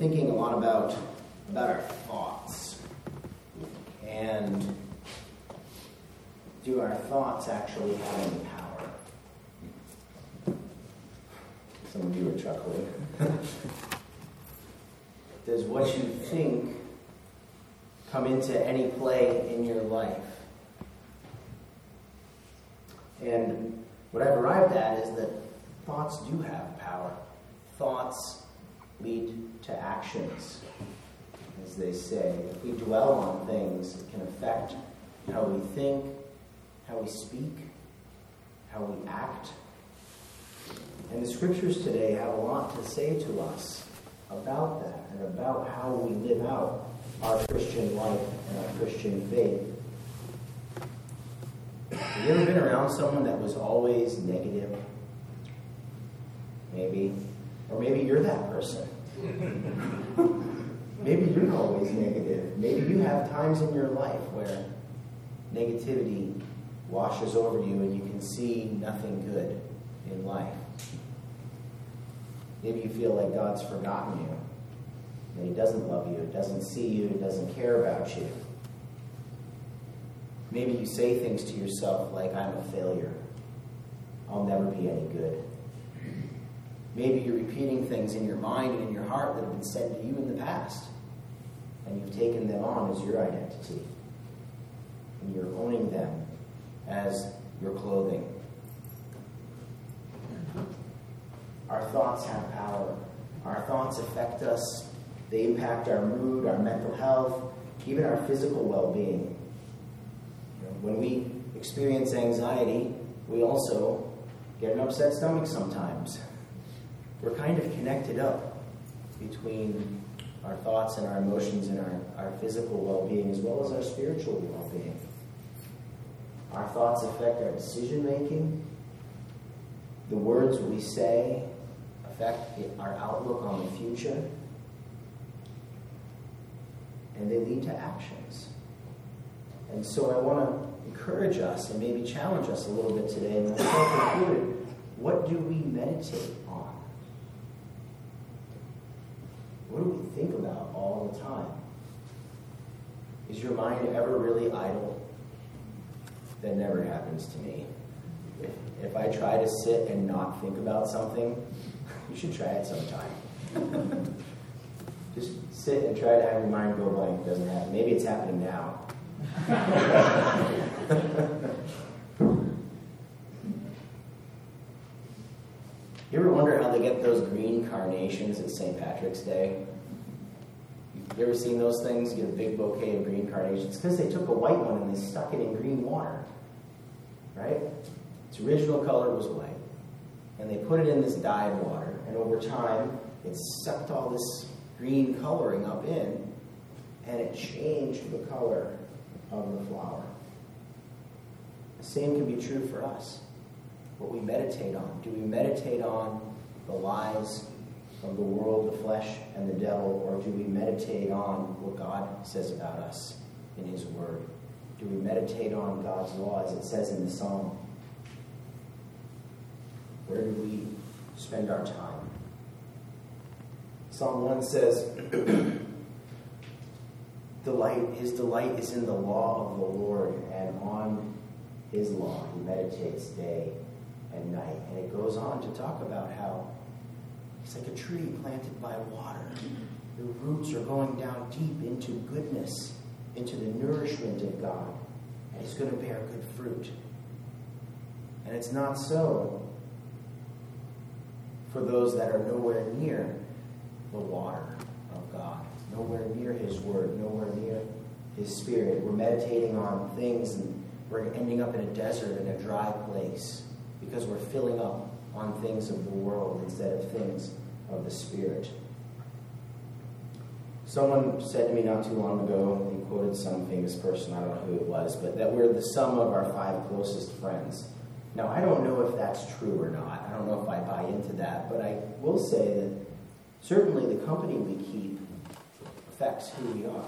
thinking a lot about our thoughts. And do our thoughts actually have any power? Some of you are chuckling. Does what you think come into any play in your life? And what I've arrived at is that thoughts do have power. Thoughts lead to actions, as they say. If we dwell on things, it can affect how we think, how we speak, how we act. And the scriptures today have a lot to say to us about that and about how we live out our Christian life and our Christian faith. Have you ever been around someone that was always negative? Maybe. Or maybe you're that person. Maybe you're always negative. Maybe you have times in your life where negativity washes over you and you can see nothing good in life. Maybe you feel like God's forgotten you, that He doesn't love you, doesn't see you, doesn't care about you. Maybe you say things to yourself like, I'm a failure. I'll never be any good. Maybe you're repeating things in your mind and in your heart that have been said to you in the past, and you've taken them on as your identity, and you're owning them as your clothing. Our thoughts have power. Our thoughts affect us. They impact our mood, our mental health, even our physical well-being. When we experience anxiety, we also get an upset stomach sometimes. We're kind of connected up between our thoughts and our emotions and our physical well-being as well as our spiritual well-being. Our thoughts affect our decision-making. The words we say affect our outlook on the future. And they lead to actions. And so I want to encourage us and maybe challenge us a little bit today. And myself included, what do we meditate on? What do we think about all the time? Is your mind ever really idle? That never happens to me. If I try to sit and not think about something, you should try it sometime. Just sit and try to have your mind go blank. It doesn't happen. Maybe it's happening now. You ever wonder how they get those green carnations at St. Patrick's Day? You ever seen those things? You get a big bouquet of green carnations. It's because they took a white one and they stuck it in green water. Right? Its original color was white. And they put it in this dyed water. And over time, it sucked all this green coloring up in. And it changed the color of the flower. The same can be true for us. What we meditate on. Do we meditate on the lies of the world, the flesh, and the devil, or do we meditate on what God says about us in His Word? Do we meditate on God's law, as it says in the Psalm? Where do we spend our time? Psalm 1 says, His delight is in the law of the Lord, and on His law He meditates day and night. And it goes on to talk about how He's like a tree planted by water. The roots are going down deep into goodness, into the nourishment of God. And He's going to bear good fruit. And it's not so for those that are nowhere near the water of God, nowhere near His Word, nowhere near His Spirit. We're meditating on things and we're ending up in a desert, in a dry place, because we're filling up on things of the world instead of things of the Spirit. Someone said to me not too long ago, he quoted some famous person, I don't know who it was, but that we're the sum of our 5 closest friends. Now, I don't know if that's true or not. I don't know if I buy into that, but I will say that certainly the company we keep affects who we are.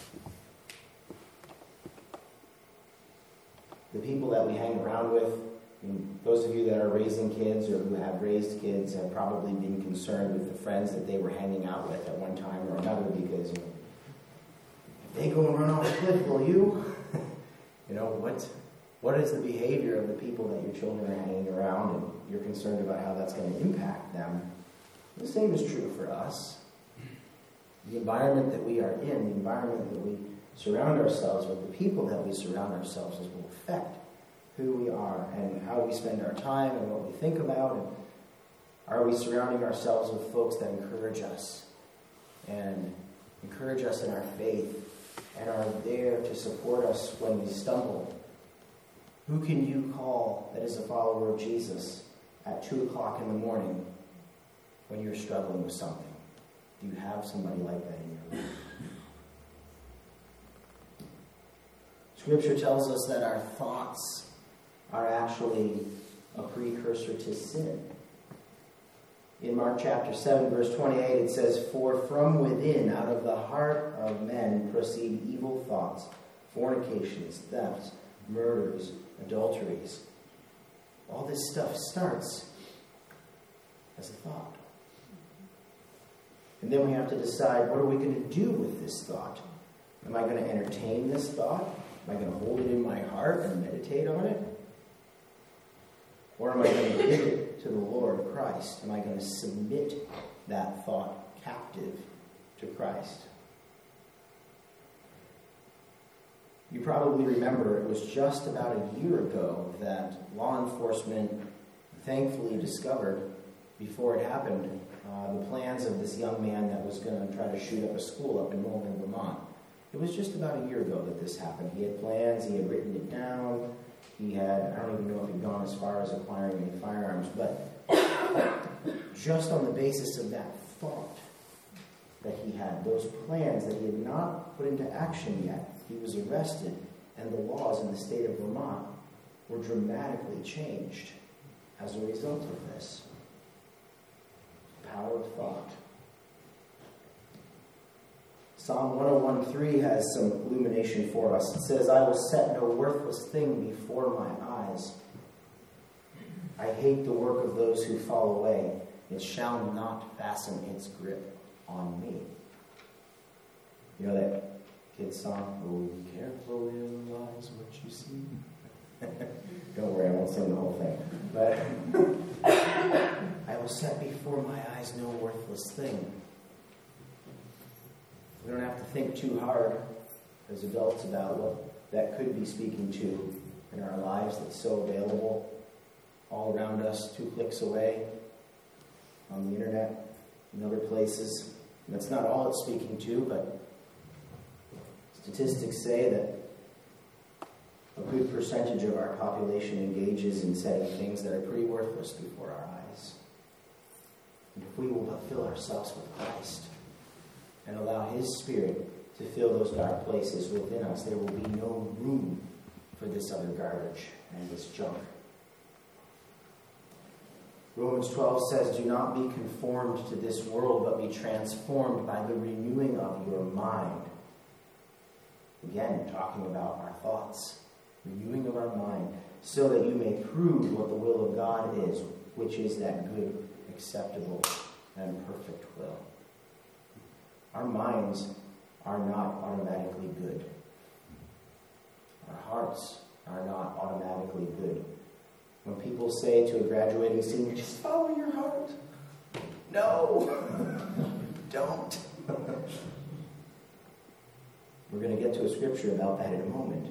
The people that we hang around with Those of you that are raising kids or who have raised kids have probably been concerned with the friends that they were hanging out with at one time or another because, if they go and run off a cliff, will you? What is the behavior of the people that your children are hanging around, and you're concerned about how that's going to impact them? The same is true for us. The environment that we are in, the environment that we surround ourselves with, the people that we surround ourselves with will affect who we are and how we spend our time and what we think about. And are we surrounding ourselves with folks that encourage us and encourage us in our faith and are there to support us when we stumble? Who can you call that is a follower of Jesus at 2 o'clock in the morning when you're struggling with something? Do you have somebody like that in your life? Scripture tells us that our thoughts are actually a precursor to sin. In Mark chapter 7, verse 28, it says, "For from within, out of the heart of men, proceed evil thoughts, fornications, thefts, murders, adulteries." All this stuff starts as a thought. And then we have to decide, what are we going to do with this thought? Am I going to entertain this thought? Am I going to hold it in my heart and meditate on it? Or am I going to give it to the Lord Christ? Am I going to submit that thought captive to Christ? You probably remember it was just about a year ago that law enforcement thankfully discovered, before it happened, the plans of this young man that was going to try to shoot up a school up in northern Vermont. It was just about a year ago that this happened. He had plans, he had written it down, he had, I don't even know if he'd gone as far as acquiring any firearms, but just on the basis of that thought that he had, those plans that he had not put into action yet, he was arrested, and the laws in the state of Vermont were dramatically changed as a result of this. Power of thought. Psalm 101:3 has some illumination for us. It says, "I will set no worthless thing before my eyes. I hate the work of those who fall away. It shall not fasten its grip on me." You know that kid's song? "Oh, be careful, little eyes, what you see." Don't worry, I won't sing the whole thing. But I will set before my eyes no worthless thing. We don't have to think too hard as adults about what that could be speaking to in our lives that's so available all around us, 2 clicks away, on the internet, in other places. And that's not all it's speaking to, but statistics say that a good percentage of our population engages in setting things that are pretty worthless before our eyes. And if we will but fill ourselves with Christ and allow His Spirit to fill those dark places within us, there will be no room for this other garbage and this junk. Romans 12 says, "Do not be conformed to this world, but be transformed by the renewing of your mind." Again, talking about our thoughts. Renewing of our mind, so that you may prove what the will of God is, which is that good, acceptable, and perfect will. Our minds are not automatically good. Our hearts are not automatically good. When people say to a graduating senior, "Just follow your heart." No, don't. We're going to get to a scripture about that in a moment.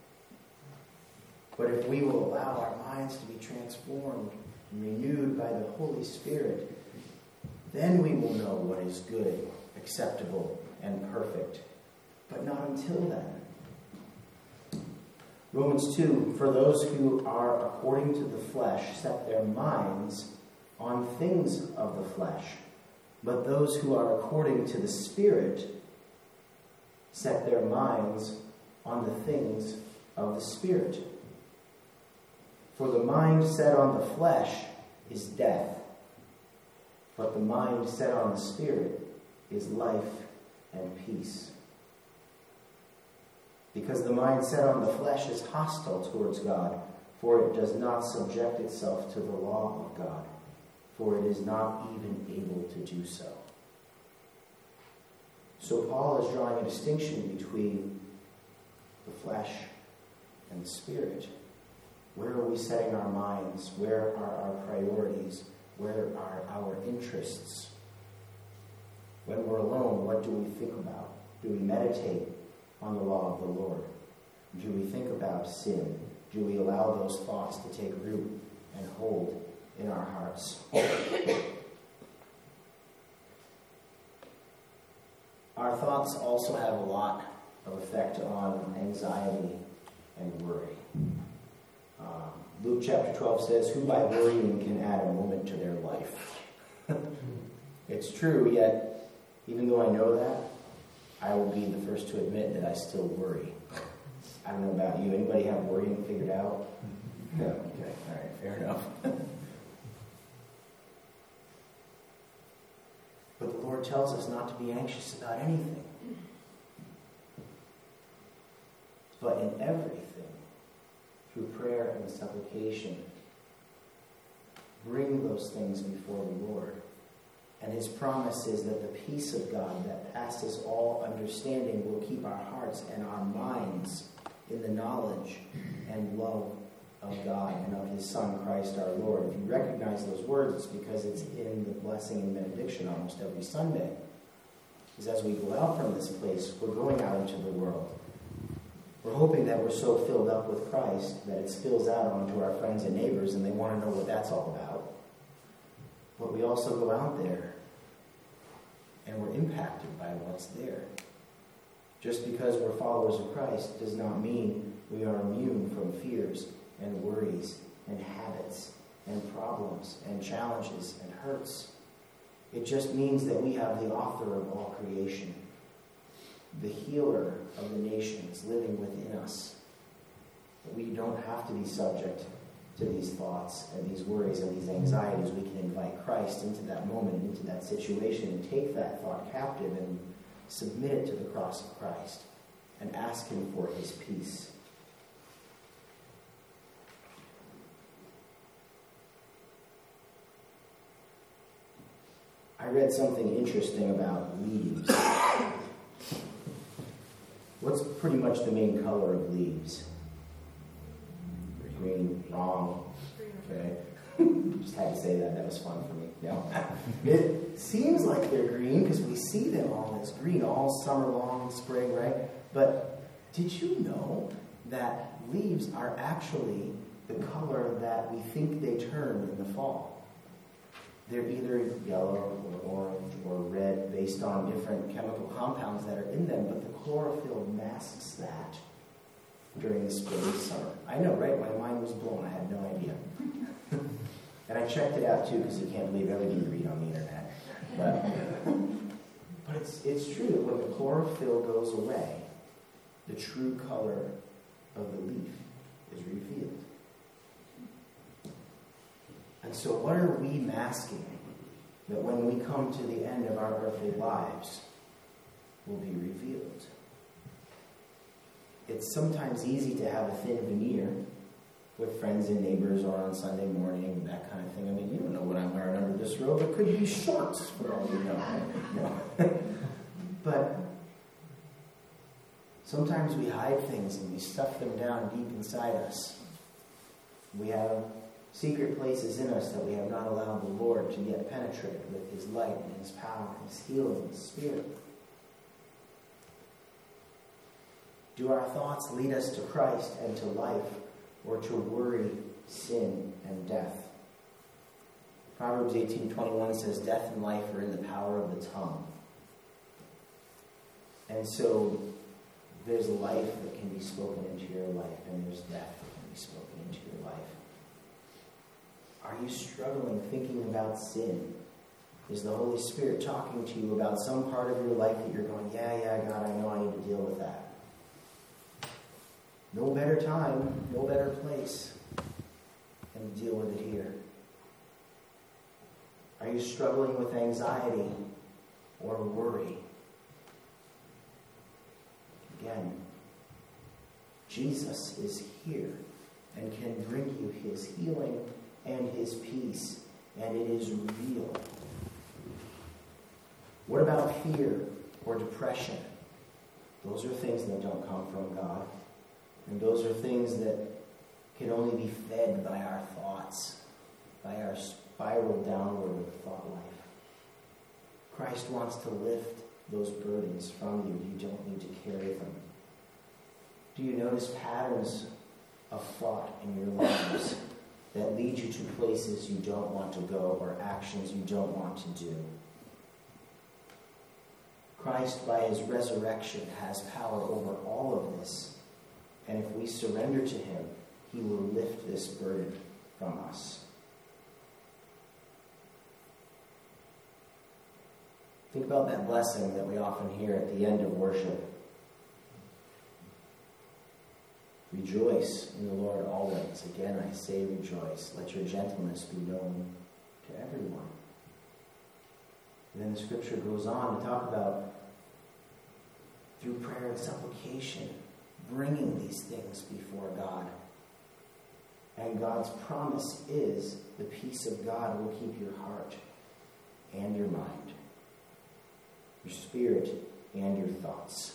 But if we will allow our minds to be transformed and renewed by the Holy Spirit, then we will know what is good, acceptable, and perfect. But not until then. Romans 2, "For those who are according to the flesh set their minds on things of the flesh, but those who are according to the Spirit set their minds on the things of the Spirit. For the mind set on the flesh is death, but the mind set on the Spirit is life and peace. Because the mind set on the flesh is hostile towards God, for it does not subject itself to the law of God, for it is not even able to do so. So Paul is drawing a distinction between the flesh and the spirit. Where are we setting our minds? Where are our priorities? Where are our interests? When we're alone, what do we think about? Do we meditate on the law of the Lord? Do we think about sin? Do we allow those thoughts to take root and hold in our hearts? Our thoughts also have a lot of effect on anxiety and worry. Luke chapter 12 says, "Who by worrying can add a moment to their life?" It's true, yet even though I know that, I will be the first to admit that I still worry. I don't know about you. Anybody have worrying figured out? No? Okay. All right. Fair enough. But the Lord tells us not to be anxious about anything. But in everything, through prayer and supplication, bring those things before the Lord. And his promise is that the peace of God that passes all understanding will keep our hearts and our minds in the knowledge and love of God and of his Son, Christ our Lord. If you recognize those words, it's because it's in the blessing and benediction almost every Sunday. Because as we go out from this place, we're going out into the world. We're hoping that we're so filled up with Christ that it spills out onto our friends and neighbors and they want to know what that's all about. But we also go out there and we're impacted by what's there. Just because we're followers of Christ does not mean we are immune from fears and worries and habits and problems and challenges and hurts. It just means that we have the author of all creation, the healer of the nations living within us. That we don't have to be subject to these thoughts and these worries and these anxieties. We can invite Christ into that moment, into that situation, and take that thought captive and submit it to the cross of Christ and ask him for his peace. I read something interesting about leaves. What's pretty much the main color of leaves? Green. Wrong. Okay. Just had to say that. That was fun for me. No. It seems like they're green because we see them all as green all summer long, spring, right? But did you know that leaves are actually the color that we think they turn in the fall? They're either yellow or orange or red based on different chemical compounds that are in them, but the chlorophyll masks that during the spring and summer. I know, right? My mind was blown. I had no idea. And I checked it out, too, because you can't believe everything you read on the internet. But it's true that when the chlorophyll goes away, the true color of the leaf is revealed. And so what are we masking that when we come to the end of our earthly lives will be revealed? It's sometimes easy to have a thin veneer with friends and neighbors or on Sunday morning, that kind of thing. I mean, you don't know what I'm wearing under this robe. It could be shorts for all you know. But sometimes we hide things and we stuff them down deep inside us. We have secret places in us that we have not allowed the Lord to yet penetrate with his light and his power and his healing and his spirit. Do our thoughts lead us to Christ and to life, or to worry, sin, and death? Proverbs 18:21 says, "Death and life are in the power of the tongue." And so there's life that can be spoken into your life, and there's death that can be spoken into your life. Are you struggling thinking about sin? Is the Holy Spirit talking to you about some part of your life that you're going, yeah, God, I know I need to deal with that? No better time, no better place than to deal with it here. Are you struggling with anxiety or worry? Again, Jesus is here, and can bring you his healing and his peace, and it is real. What about fear or depression? Those are things that don't come from God, and those are things that can only be fed by our thoughts, by our spiral downward thought life. Christ wants to lift those burdens from you. You don't need to carry them. Do you notice patterns of thought in your lives that lead you to places you don't want to go or actions you don't want to do? Christ, by his resurrection, has power over all of this. And if we surrender to him, he will lift this burden from us. Think about that blessing that we often hear at the end of worship. Rejoice in the Lord always. Again, I say rejoice. Let your gentleness be known to everyone. And then the scripture goes on to talk about, through prayer and supplication, bringing these things before God. And God's promise is the peace of God will keep your heart and your mind, your spirit and your thoughts.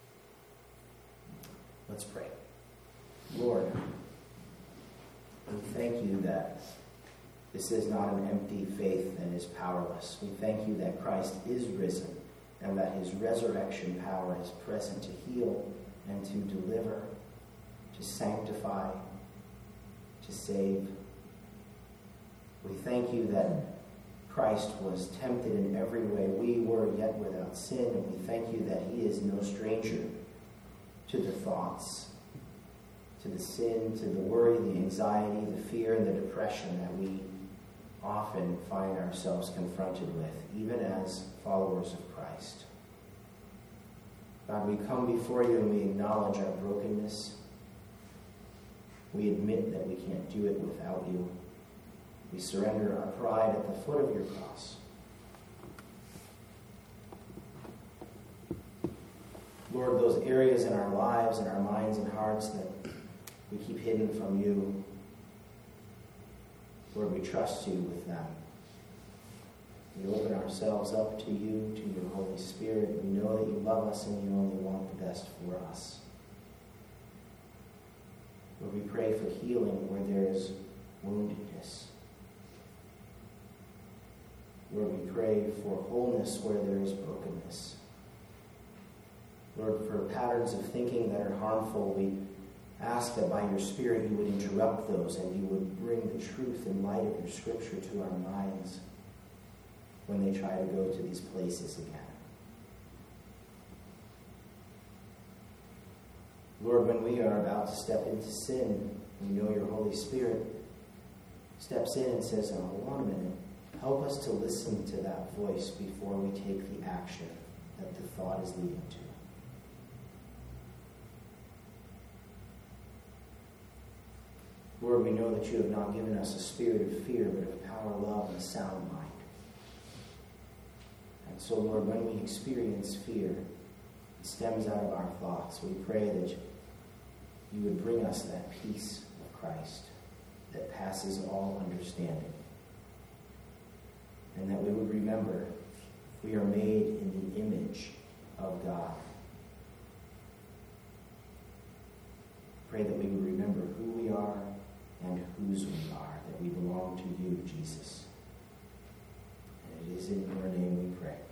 Let's pray. Lord, we thank you that this is not an empty faith that is powerless. We thank you that Christ is risen and that his resurrection power is present to heal and to deliver, to sanctify, to save. We thank you that Christ was tempted in every way we were, yet without sin. And we thank you that he is no stranger to the thoughts, to the sin, to the worry, the anxiety, the fear, and the depression that we often find ourselves confronted with, even as followers of Christ. God, we come before you and we acknowledge our brokenness. We admit that we can't do it without you. We surrender our pride at the foot of your cross. Lord, those areas in our lives and our minds and hearts that we keep hidden from you, Lord, we trust you with them. We open ourselves up to you, to your Holy Spirit. We know that you love us and you only want the best for us. Lord, we pray for healing where there is woundedness. Lord, we pray for wholeness where there is brokenness. Lord, for patterns of thinking that are harmful, we ask that by your Spirit you would interrupt those and you would bring the truth and light of your Scripture to our minds when they try to go to these places again. Lord, when we are about to step into sin, we know your Holy Spirit steps in and says, oh, hold on a minute. Help us to listen to that voice before we take the action that the thought is leading to. Lord, we know that you have not given us a spirit of fear, but of power, love, and a sound mind. And so, Lord, when we experience fear, it stems out of our thoughts. We pray that you would bring us that peace of Christ that passes all understanding. And that we would remember we are made in the image of God. Pray that we would remember who we are and whose we are, that we belong to you, Jesus. And it is in your name we pray.